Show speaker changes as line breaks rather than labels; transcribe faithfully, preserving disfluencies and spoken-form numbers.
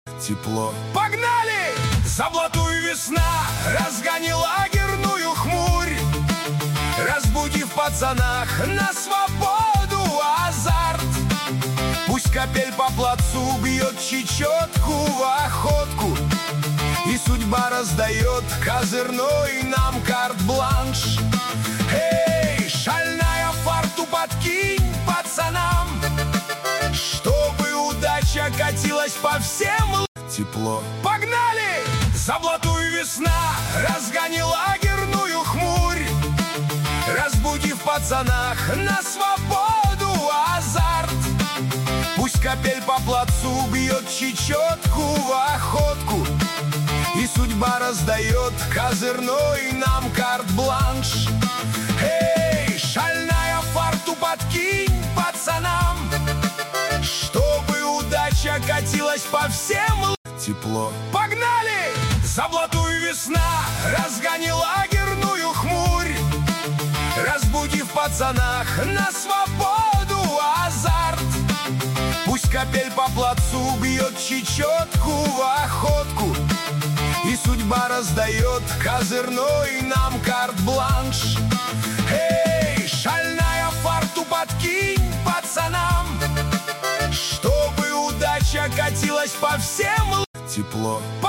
Тепло.
Погнали! Заблатую весна, разгони лагерную хмурь, разбудив в пацанах на свободу азарт. Пусть капель по плацу бьет чечетку в охотку, и судьба раздает козырной нам карт-бланш. Эй, шальная фарту подкинь пацанам, чтобы удача катилась по всем.
Тепло.
Погнали! Заблатую весна, разгони лагерную хмурь, разбудив в пацанах на свободу азарт. Пусть капель по плацу бьет чечетку в охотку, и судьба раздает козырной нам карт-бланш. Эй, шальная фарту подкинь пацанам, чтобы удача катилась по всем.
Тепло.
Погнали! Заблатую весна, разгони лагерную хмурь, разбудив в пацанах на свободу азарт. Пусть капель по плацу бьет чечетку в охотку, и судьба раздает козырной нам карт-бланш. Эй, шальная фарту подкинь пацанам, чтобы удача катилась по всем.
Тепло.